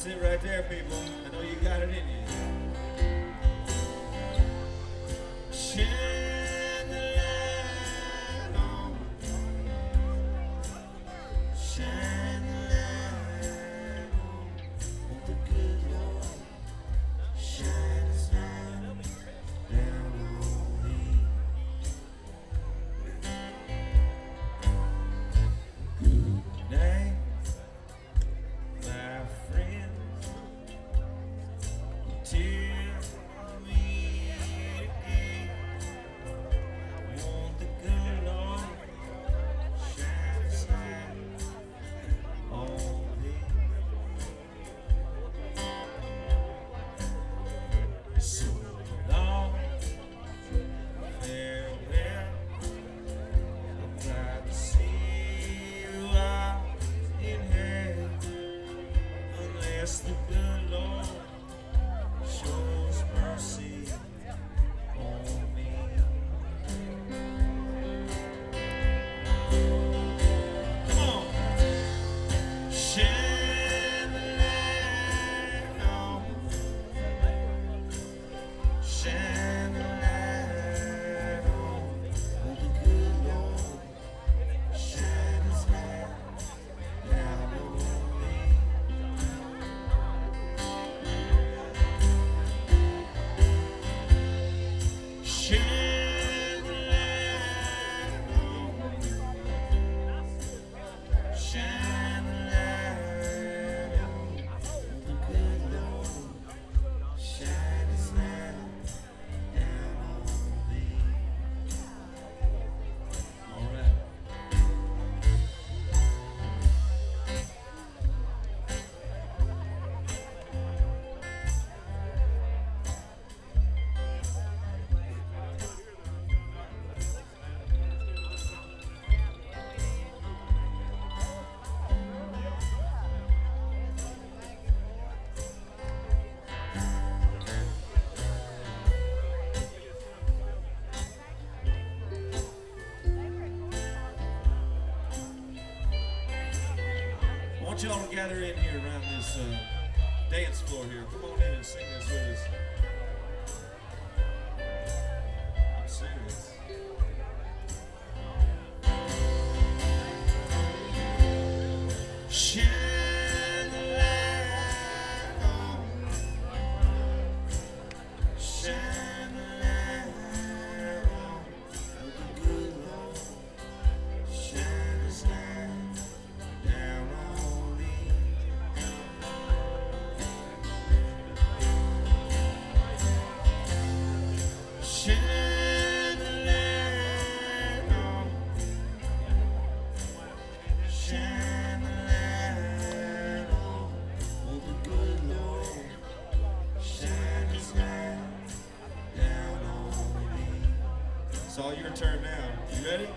it right there, people. I know you got it in you. Shine the light on. Shine the light on the good Lord. Shine His light down on me. Good night, my friend. Till we again. Want the good Lord shine His light on me. So long, farewell. I'm glad to see you out in heaven, unless the good Lord shows mercy on me. Come on, shine the light on, shine the light on the good Lord, shine His light down on me. Shine the light on, shine the light on the good Lord, shine His light down on me. All right. I want y'all to gather in here around this dance floor here. Come on in and sing this with us. I'm serious. Shine the light on, shine the light on the good Lord, shine His light down on me. Shine the light on, shine the light on the good Lord, shine His light down on me. It's all your turn now. You ready?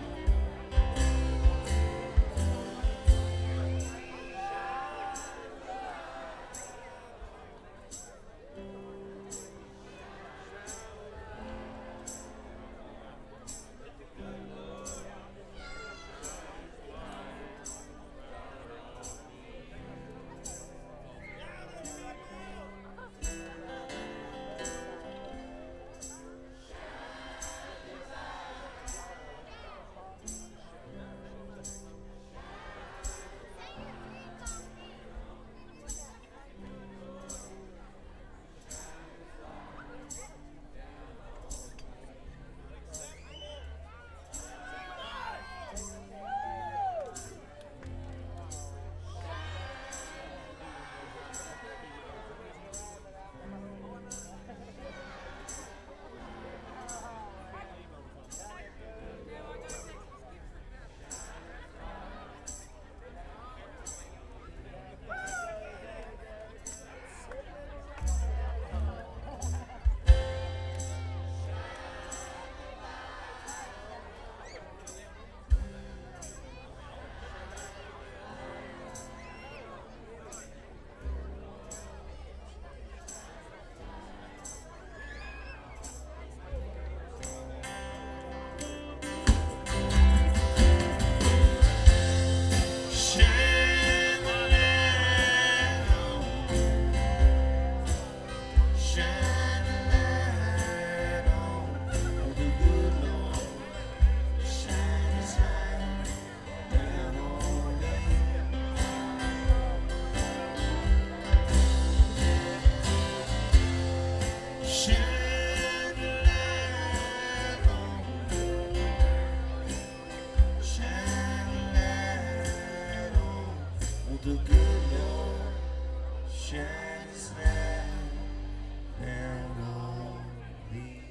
Won't the good Lord shine his light down on me?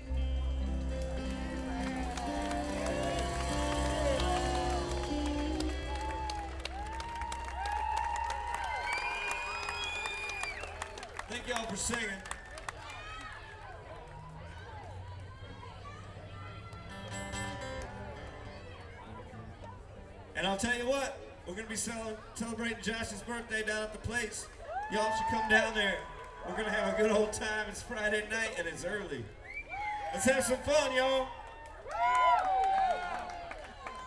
Thank y'all for singing. And I'll tell you what, we're going to be celebrating Josh's birthday down at the place. Y'all should come down there. We're going to have a good old time. It's Friday night and it's early. Let's have some fun, y'all.